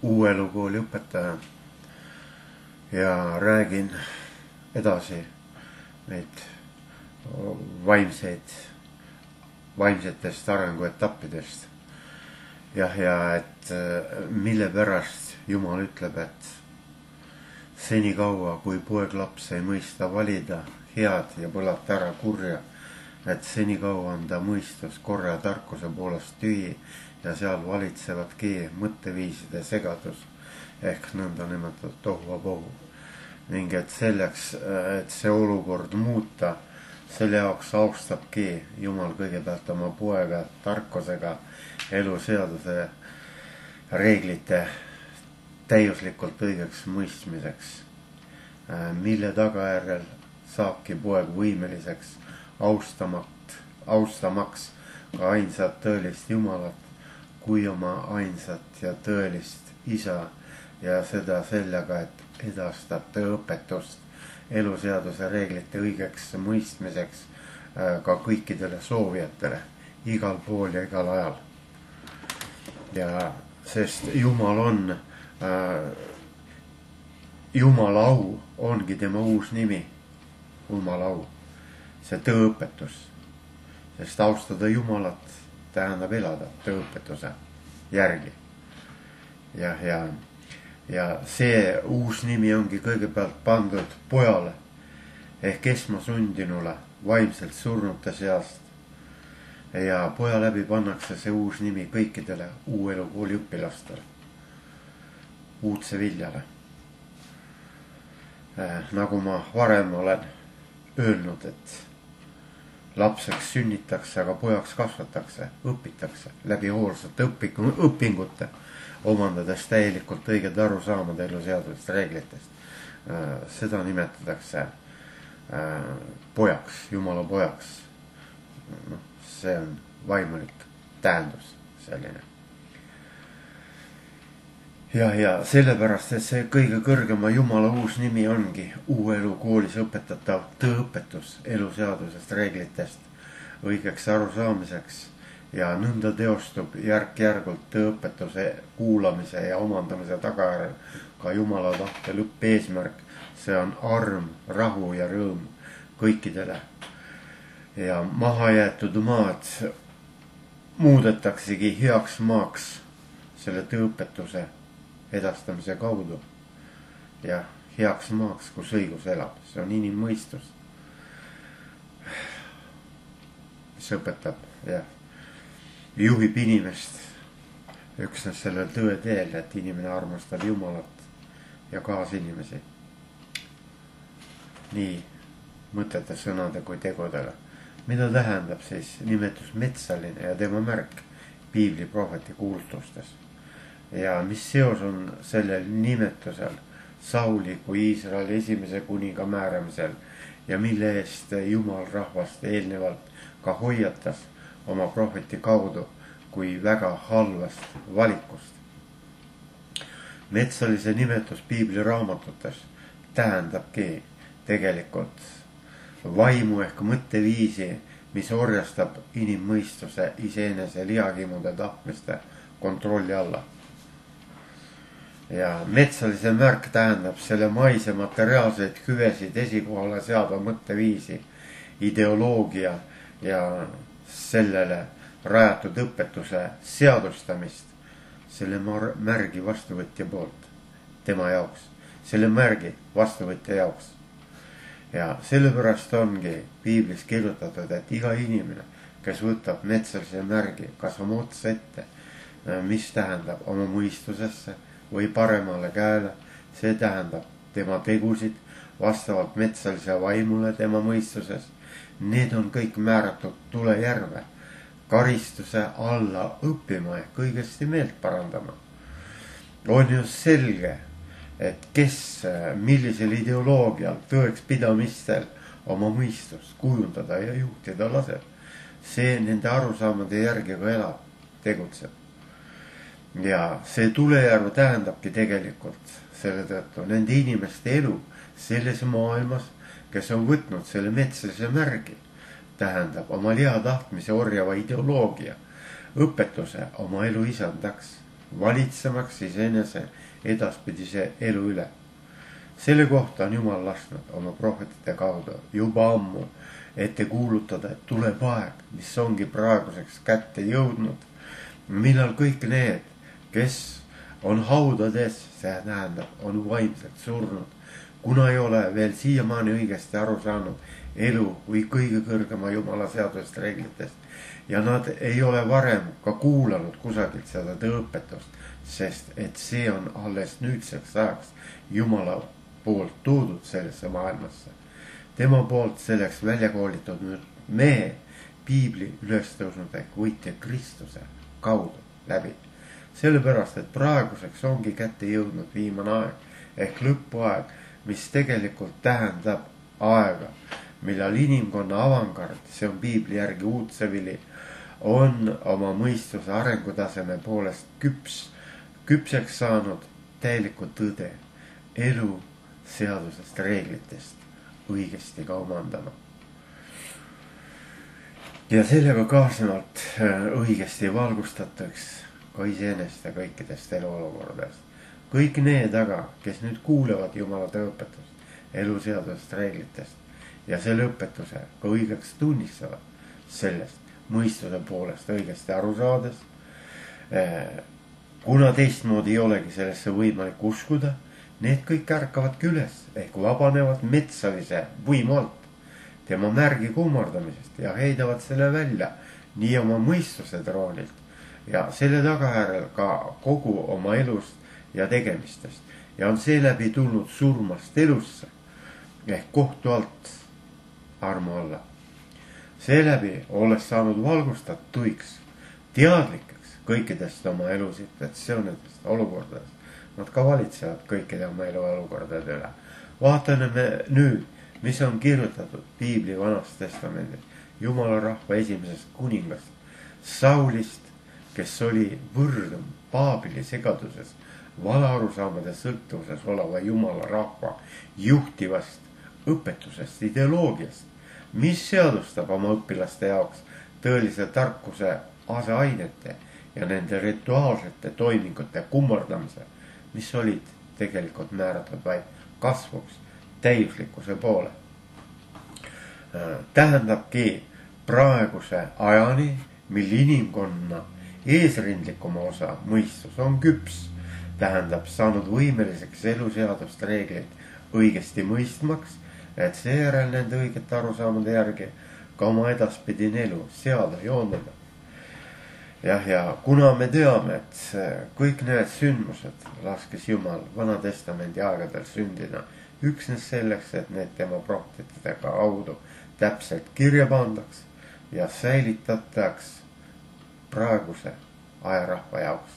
uue elukooli õpetaja ja räägin edasi neid vaimsetest arenguetappidest. Ja et mille pärast Jumal ütleb, et senikaua, kui poeglaps ei mõista valida head ja põlata ära kurja, et senikaua on ta mõistus korra ja tarkuse poolest tühi ja seal valitsevadki mõtteviiside segadus ehk nõnda nimetatud tohuvabohu. Ning et selleks, et see olukord muuta, selle jaoks austabki Jumal kõigepealt oma poega tarkusega eluseaduse reeglite täiuslikult õigeks mõistmiseks, mille tagajärjel saabki poeg võimeliseks austamaks ka ainsat tõelist Jumalat kui oma ainsat ja tõelist isa ja seda sellega, et edastab tõeõpetust eluseaduse reeglite õigeks mõistmiseks ka kõikidele soovijatele igal pool ja igal ajal. Ja sest Jumal on, Jumala au ongi tema uus nimi, Jumala au, see tõeõpetus, sest austada Jumalat tähendab elada tõeõpetuse järgi. Ja see uus nimi ongi kõigepealt pandud pojale ehk esmasündinule vaimselt surnute seast. Ja poja läbi pannakse see uus nimi kõikidele uue elukooli õpilastele, uudse viljale. Nagu ma varem olen öelnud, et lapseks sünnitakse, aga pojaks kasvatakse, õpitakse läbi hoolsate õpingute, omandades täielikult õiged arusaamad eluseadusest reeglitest. Seda nimetatakse pojaks, Jumala pojaks. See on vaimulik tähendus selline. Ja sellepärast, et see kõige kõrgema Jumala uus nimi ongi uue elukoolis õpetatav tõeõpetus eluseadusest reeglitest õigeks arusaamiseks ja nõnda teostub järk-järgult tõeõpetuse kuulamise ja omandamise tagajärjel ka Jumala tahte lõppeesmärk. See on arm, rahu ja rõõm kõikidele. Ja maha jäetud maad muudetaksegi heaks maaks selle tõeõpetuse edastamise kaudu. Ja heaks maaks, kus õigus elab. See on inimmõistus, mis õpetab ja juhib inimest üksnes sellel tõe teel, et inimene armastab Jumalat ja kaasinimesi. Nii mõtete, sõnade kui tegudele. Mida tähendab siis nimetus metsaline ja tema märk piibli prohveti kuulutustes? Ja mis seos on sellel nimetusel Sauli kui Iisraeli esimese kuninga määramisel ja mille eest Jumal rahvast eelnevalt ka hoiatas oma prohveti kaudu kui väga halvast valikust. Metsalise nimetus piibli raamatutes tähendabki tegelikult vaimu ehk mõtteviisi, mis orjastab inimmõistuse iseenese lihakimude tahtmiste kontrolli alla. Ja metsalise märk tähendab selle maise materiaalseid hüvesid esikohale seada mõtteviisi, ideoloogia ja sellele rajatud õpetuse seadustamist selle märgi vastuvõtja poolt, tema jaoks, selle märgi vastuvõtja jaoks. Ja sellepärast ongi piiblis kirjutatud, et iga inimene, kes võtab metsalise märgi kas oma otsa ette, mis tähendab oma mõistusesse või paremale käele, see tähendab tema tegusid vastavalt metsalise vaimule tema mõistuses. Need on kõik määratud tulejärve, karistuse alla õppima ja kõigesti meelt parandama. On ju selge, et kes millisel ideoloogial tõeks pidamistel oma mõistust kujundada ja juhtida laseb. See nende arusaamade järgi ka elab, tegutseb. Ja see tulejärv tähendabki tegelikult selle tõttu nende inimeste elu selles maailmas, kes on võtnud selle metsalise märgi, tähendab oma liha tahtmise orjava ideoloogia õpetuse oma elu isandaks valitsemaks iseenese edaspidise elu üle. Selle kohta on Jumal lasknud oma prohvetite kaudu juba ammu ette kuulutada, et tuleb aeg, mis ongi praeguseks kätte jõudnud, millal kõik need, kes on haudades, see tähendab, on vaimselt surnud, kuna ei ole veel siiamaani õigesti aru saanud elu või kõige kõrgema Jumala seadusest reeglitest ja nad ei ole varem ka kuulanud kusagilt seda tõõpetust, sest et see on alles nüüdseks ajaks Jumala poolt toodud sellesse maailmasse. Tema poolt selleks välja koolitud mehe piibli ülestõusnud ehk võitja Kristuse kaudu läbi. Sellepärast, et praeguseks ongi kätte jõudnud viimane aeg ehk lõpuaeg, mis tegelikult tähendab aega, millal inimkonna avangard, see on piibli järgi uudsevili, on oma mõistuse arengutaseme poolest küpseks saanud täielikult tõde, elu seadusest, reeglitest õigesti ka omandama. Ja sellega kaasnevalt õigesti valgustataks ka iseenesest ja kõikidest eluolukordadest. Kõik need aga, kes nüüd kuulevad Jumala õpetust, eluseadusest, reeglitest ja selle õpetuse ka õigeks tunnistavad sellest mõistuse poolest õigesti aru saades, kuna teistmoodi ei olegi sellesse võimalik uskuda, need kõik ärkavadki üles ehk vabanevad metsalise võimu alt, tema märgi kummardamisest ja heidavad selle välja nii oma mõistuse troonilt ja selle tagajärjel ka kogu oma elust ja tegemistest ja on seeläbi tulnud surmast elusse ehk kohtu alt armu alla. Seeläbi olles saanud valgustatuiks, teadlikeks kõikidest oma elusituatsioonidest, olukordadest, nad ka valitsevad kõikide oma eluolukordade üle. Vaatame nüüd, mis on kirjutatud piibli Vanas Testamendis Jumala rahva esimesest kuningast, Saulist, kes oli võrdum Paabili segaduses, valaarusaamade sõltuvuses oleva Jumala rahva juhtivast õpetusest, ideoloogiast, mis seadustab oma õpilaste jaoks tõelise tarkuse aseainete ja nende rituaalsete toimingute kummardamise, mis olid tegelikult määratud vaid kasvuks täiuslikkuse poole. Tähendabki praeguse ajani, mil inimkonna eesrindlikuma osa mõistus on küps, tähendab saanud võimeliseks eluseadust reegleid õigesti mõistmaks, et seejärel nende õigete arusaamade järgi ka oma edaspidine elu seada, joondada. Ja kuna me teame, et kõik need sündmused laskes Jumal Vana Testamendi aegadel sündida üksnes selleks, et need tema prohvetitega kaudu täpselt kirja pandaks ja säilitataks praeguse ajarahva jaoks.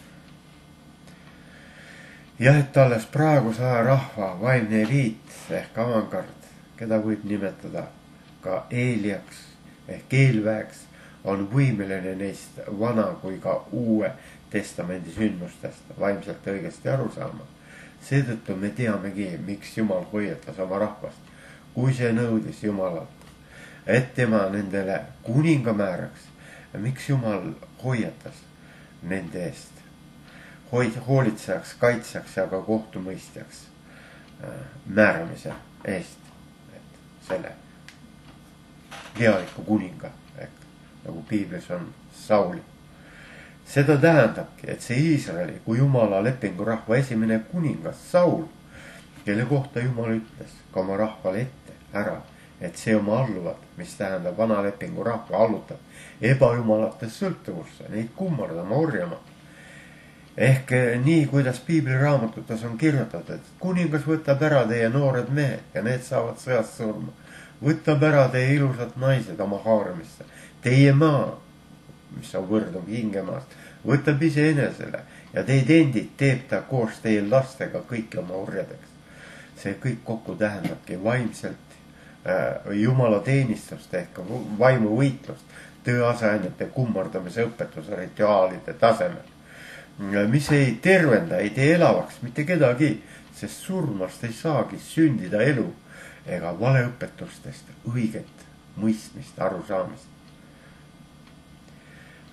Ja et alles praeguse ajarahva vaimne eliit ehk avangard, keda võib nimetada ka Eeliaks ehk eelväeks, on võimeline neist vana kui ka uue testamendi sündmustest vaimselt õigesti aru saama. Seetõttu me teamegi, miks Jumal hoiatas oma rahvast, kui see nõudis Jumalalt, et tema nendele kuninga määraks. Miks Jumal hoiatas nende eest, hoolitsejaks, kaitsjaks ja ka kohtumõistjaks määramise eest, et selle healiku kuninga, nagu piiblis on Sauli. Seda tähendabki, et see Iisraeli kui Jumala lepingu rahva esimene kuningas Saul, kelle kohta Jumal ütles ka oma rahvale ette ära, et see oma alluvad, mis tähendab vana lepingu rahva allutab ebajumalate sõltuvusse, neid kummardama, orjama. Ehk nii, kuidas piibliraamatutes on kirjutatud, et kuningas võtab ära teie noored mehed ja need saavad sõjast surma. Võtab ära teie ilusad naised oma haaramisse. Teie maa, mis on võrdum hingemaast, võtab iseenesele ja teid endid teeb ta koos teie lastega kõiki oma orjadeks. See kõik kokku tähendabki vaimselt Jumala teenistust ehk vaimu võitlust, töö aseainete kummardamise õpetuse rituaalide tasemel, mis ei tervenda, ei tee elavaks mitte kedagi, sest surmast ei saagi sündida elu ega valeõpetustest õiget mõistmist, arusaamist.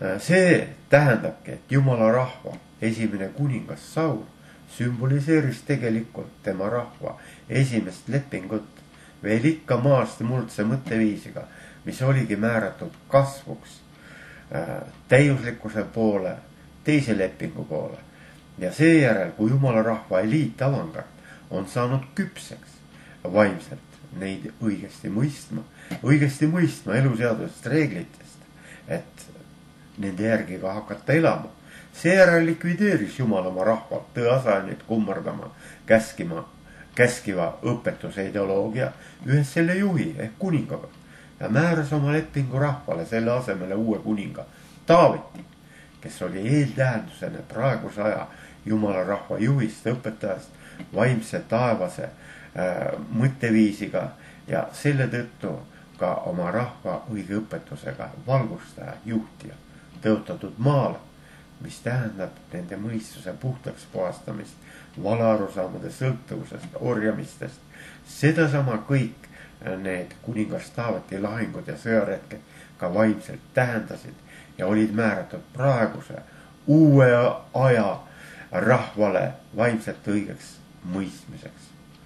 see tähendabki, et Jumala rahva esimene kuningas Saul sümboliseeris tegelikult tema rahva esimest lepingut veel ikka maast muldse mõtteviisiga, mis oligi määratud kasvuks täiuslikkuse poole, teise lepingu poole. Ja seejärel, kui Jumala rahva eliitavangard on saanud küpseks vaimselt neid õigesti mõistma eluseadusest reeglitest, et nende järgi ka hakata elama. Seejärel likvideeris Jumal oma rahvalt tõeasajaniid kummardama käskiva õpetuse ideoloogia ühes selle juhi ehk kuningaga ja määras oma lepingu rahvale selle asemele uue kuninga Taaveti, kes oli eeltähendusena praeguse aja Jumala rahva juhist, õpetajast, vaimse taevase mõtteviisiga ja selle tõttu ka oma rahva õige õpetusega valgustaja, juhtija, tõotatud maale, mis tähendab nende mõistuse puhtaks puhastamist, valearusaamade sõltuvusest, orjamistest. Sedasama kõik need kuningas Taaveti lahingud ja sõjaretked ka vaimselt tähendasid ja olid määratud praeguse uue aja rahvale vaimselt õigeks mõistmiseks.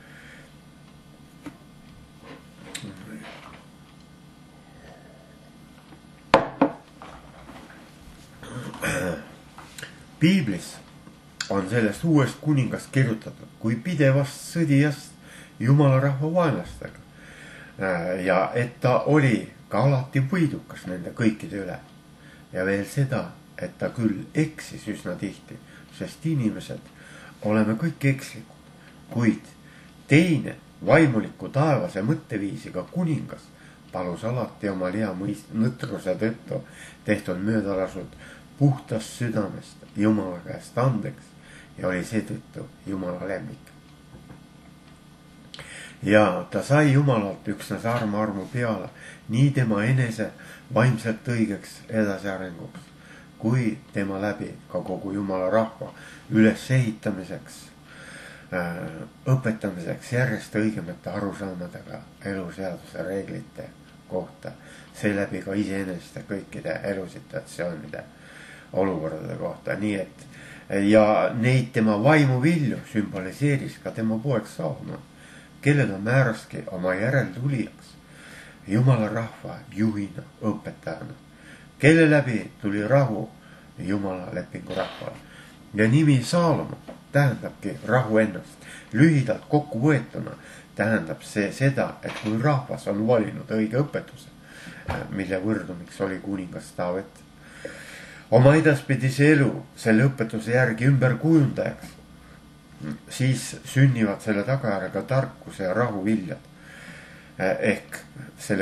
Piiblis on sellest uuest kuningast kirjutatud kui pidevast sõdijast Jumala rahva vaenlastega ja et ta oli ka alati võidukas nende kõikide üle ja veel seda, et ta küll eksis üsna tihti, sest inimesed oleme kõik ekslikud, kuid teine vaimuliku taevase mõtteviisiga kuningas palus alati oma hea nõtruse tõttu tehtud möödalasud puhtast südamest Jumala käest andeks ja oli seetõttu Jumala lemmik. Ja ta sai Jumalalt üksnes armu peale nii tema enese vaimselt õigeks edasiarenguks, kui tema läbi ka kogu Jumala rahva ülesehitamiseks, õpetamiseks järjest õigemate arusaamadega eluseaduse reeglite kohta, seeläbi ka iseeneste kõikide elusituatsioonide olukordade kohta, nii et ja neid tema vaimuvilju sümboliseeris ka tema poeg Saalomon, kelle ta määraski oma järeltulijaks Jumala rahva juhina, õpetajana, kelle läbi tuli rahu Jumala lepingu rahvale. Ja nimi Saalomon tähendabki rahu ennast. Lühidalt kokku võetuna tähendab see seda, et kui rahvas on valinud õige õpetuse, mille võrdumiks oli kuningas Taavet, oma edaspidise elu selle õpetuse järgi ümber kujundajaks, siis sünnivad selle tagajärjega tarkuse ja rahu viljad. Ehk selle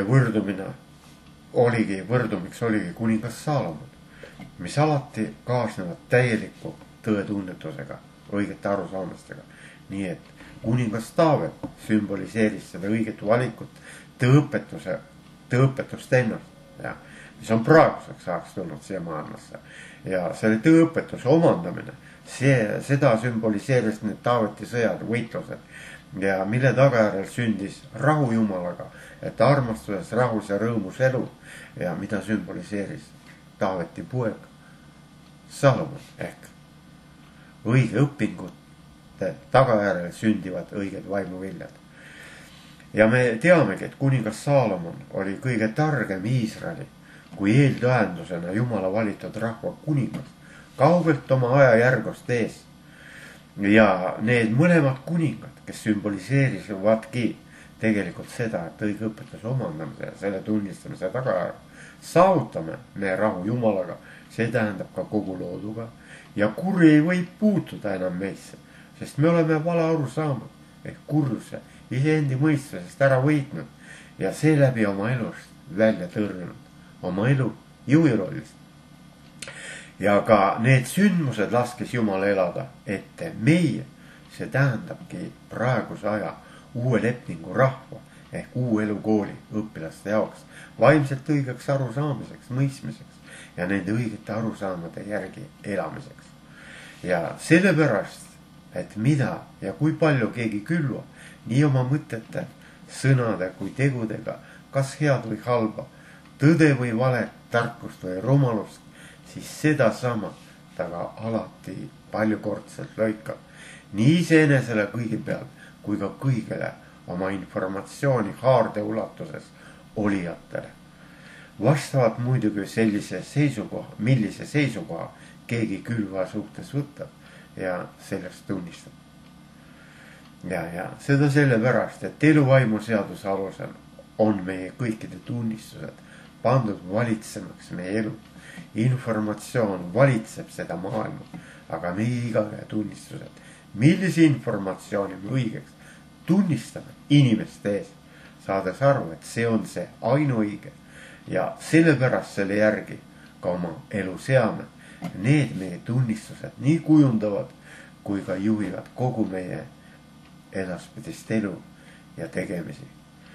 võrdumiks oligi kuningas Saalomon, mis alati kaasnevad täieliku tõetunnetusega, õigete arusaamastega. Nii et kuningas Taavet sümboliseeris seda õiget valikut, tõõpetust ennast, mis on praeguseks ajaks tulnud siia maailmasse. Ja selle tõõpetuse omandamine, seda sümboliseeris need Taaveti sõjad, võitlused ja mille tagajärjel sündis rahu Jumalaga, et armastuses, rahus ja rõõmus elu ja mida sümboliseeris Taaveti poeg Saalomon ehk õige õpingute tagajärjel sündivad õiged vaimuviljad. Ja me teamegi, et kuningas Saalomon oli kõige targem Iisraeli kui eeltähendusena Jumala valitud rahva kuningas, kaugelt oma aja järgust ees. Ja need mõlemad kuningad, kes sümboliseerisivadki tegelikult seda, et õige õpetuse omandamise ja selle tunnistamise tagajärg saavutame me rahu Jumalaga, see tähendab ka kogu looduga ja kuri ei või puutuda enam meisse, sest me oleme vale aru saanud ehk kursuse iseendi mõistusest ära võitnud ja seeläbi oma elust välja tõrjunud, oma elu juhirollist. Ja ka need sündmused laskes Jumal elada ette meie, see tähendabki praeguse aja uue lepingu rahva ehk uue elukooli õpilaste jaoks vaimselt õigeks arusaamiseks, mõistmiseks ja nende õigete arusaamade järgi elamiseks. Ja sellepärast, et mida ja kui palju keegi külvab, nii oma mõtete, sõnade kui tegudega, kas head või halba, tõde või valet, tarkust või rumalust, siis sedasama ta ka alati paljukordselt lõikab. nii iseenesele kõigepealt kui ka kõigele oma informatsiooni haarde ulatuses olijatele. vastavalt muidugi sellise seisukoha, millise seisukoha keegi külva suhtes võtab ja sellest tunnistab. Ja seda sellepärast, et eluvaimuseaduse alusel on meie kõikide tunnistused pandud valitsemaks meie elu. Informatsioon valitseb seda maailma, aga meie igaühe tunnistused, millise informatsiooni me õigeks tunnistame inimeste ees, saades aru, et see on see ainuõige ja sellepärast selle järgi ka oma elu seame. Need meie tunnistused nii kujundavad kui ka juhivad kogu meie edaspidist elu ja tegemisi.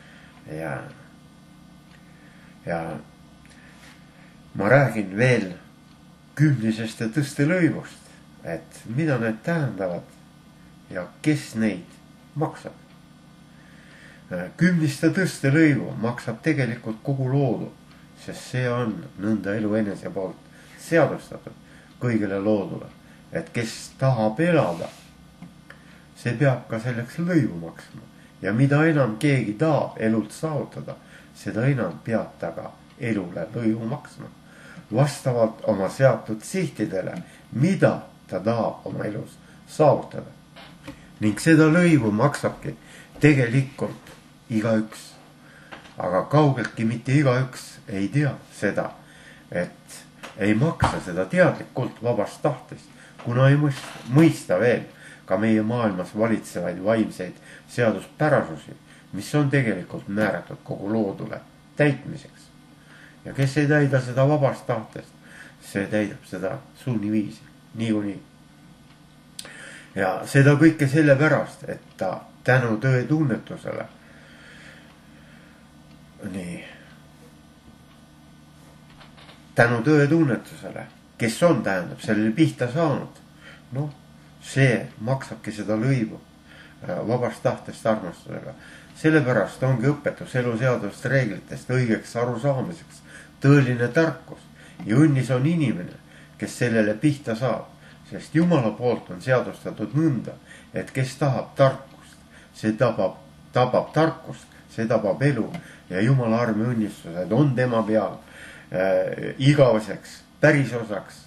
Ja ma räägin veel kümnisest ja tõstelõivust, et mida need tähendavad ja kes neid maksab. Kümnist ja tõstelõivu maksab tegelikult kogu loodu, sest see on nõnda elu enese poolt seadustatud kõigile loodule, et kes tahab elada, see peab ka selleks lõivu maksma ja mida enam keegi tahab elult saavutada, seda enam peab ta ka elule lõivu maksma vastavalt oma seatud sihtidele, mida ta tahab oma elus saavutada. Ning seda lõivu maksabki tegelikult igaüks, aga kaugeltki mitte igaüks ei tea seda, et ei maksa seda teadlikult vabast tahtest, kuna ei mõista veel ka meie maailmas valitsevaid vaimseid seaduspärasusi, mis on tegelikult määratud kogu loodule täitmiseks. Ja kes ei täida seda vabast tahtest, see täidab seda sunniviisi, niikuinii. Ja seda kõike sellepärast, et ta tänu tõe tunnetusele, kes on, tähendab, sellele pihta saanud, noh, see maksabki seda lõivu vabast tahtest armastusega. Sellepärast ongi õpetus eluseadust reeglitest õigeks arusaamiseks tõeline tarkus ja õnnis on inimene, kes sellele pihta saab, sest Jumala poolt on seadustatud nõnda, et kes tahab tarkust, see tabab tarkust, see tabab elu ja Jumala armi õnnistused on tema peal igaveseks päris osaks.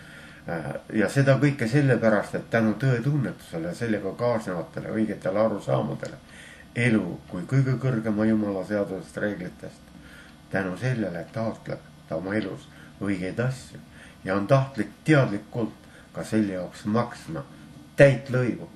Ja seda kõike sellepärast, et tänu tõe tunnetusele ja sellega kaasnevatele õigetele arusaamadele elu kui kõige kõrgema Jumala seadusest reeglitest, tänu sellele taotleb ta oma elus õigeid asju ja on tahtlik teadlikult ka selle jaoks maksma täit lõivu.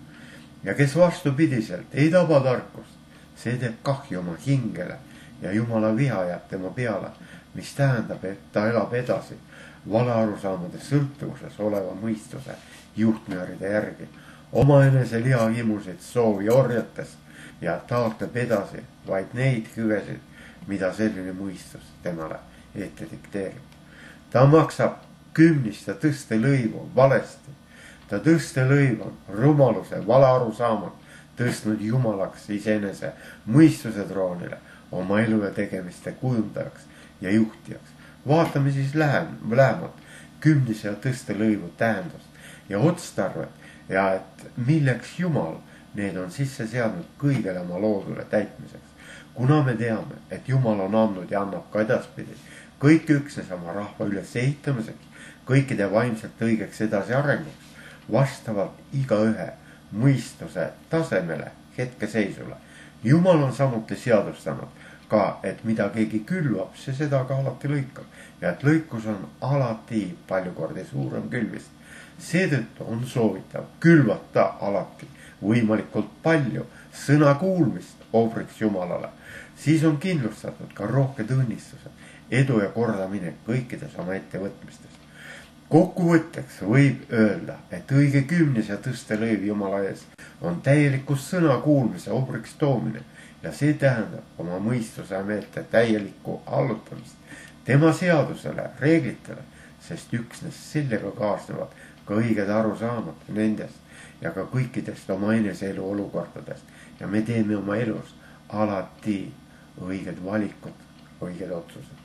Ja kes vastupidiselt ei taba tarkust, see teeb kahju oma hingele ja Jumala viha jääb tema peale, mis tähendab, et ta elab edasi valearusaamade sõltuvuses oleva mõistuse juhtnööride järgi, omaenese lihahimusid soovi orjates ja taotleb edasi vaid neid hüvesid, mida selline mõistus temale ette dikteerib. Ta maksab kümnist ja tõstelõivu valesti. Ta tõstelõiv on rumaluse valearusaamad tõstnud jumalaks iseenese mõistuse troonile, oma elu ja tegemiste kujundajaks ja juhtijaks. Vaatame siis lähemalt kümnise ja tõstelõivu tähendust ja otstarvet ja et milleks Jumal need on sisse seadnud kõigele oma loodule täitmiseks. Kuna me teame, et Jumal on andnud ja annab ka edaspidi kõik üksnes oma rahva üles ehitamiseks, kõikide vaimselt õigeks edasi arenguks, vastavalt igaühe mõistuse tasemele hetkeseisule. Jumal on samuti seadustanud ka, et mida keegi külvab, see seda ka alati lõikab ja et lõikus on alati palju kordi suurem külvist. Seetõttu on soovitav külvata alati võimalikult palju sõna kuulmist ohvriks Jumalale. Siis on kindlustatud ka rohked õnnistused, edu ja kordamine kõikides oma ettevõtmistes. Kokkuvõtteks võib öelda, et õige kümnes ja tõstelõiv Jumala ees on täielikus sõna kuulmise ohvriks toomine ja see tähendab oma mõistuse ja meelte täielikku allutamist tema seadusele, reeglitele, sest üksnes sellega kaasnevad ka õiged arusaamad nendest ja ka kõikidest oma enese elu olukordadest ja me teeme oma elus alati õiged valikud, õiged otsused.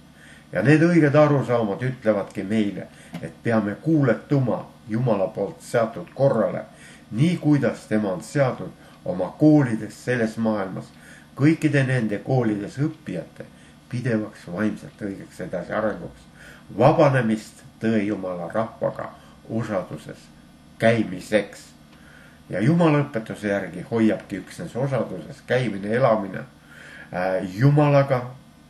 ja need õiged arusaamad ütlevadki meile, et peame kuuletuma Jumala poolt seatud korrale, nii kuidas tema on seadnud oma koolides selles maailmas kõikide nende koolides õppijate pidevaks vaimselt õigeks edasiarenguks, vabanemist tõe Jumala rahvaga osaduses käimiseks. Ja Jumala õpetuse järgi hoiabki üksnes osaduses käimine, elamine Jumalaga,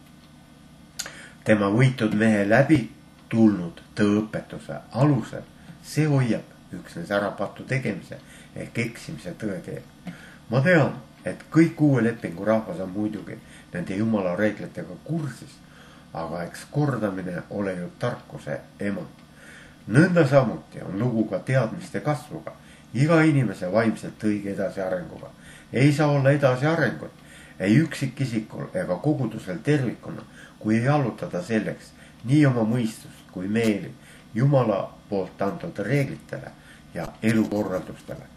tema võitud mehe läbi tulnud tõeõpetuse alusel. See hoiab üksnes ära patu tegemise ehk eksimise tõe teel. Ma tean, et kõik uue lepingu rahvas on muidugi nende Jumala reeglitega kursis, aga eks kordamine ole ju tarkuse ema. Nõnda samuti on lugu ka teadmiste kasvuga, iga inimese vaimselt õige edasiarenguga. Ei saa olla edasiarengut, ei üksikisikul ega kogudusel tervikuna, kui ei allutada selleks nii oma mõistust kui meeli Jumala poolt antud reeglitele ja elukorraldustele.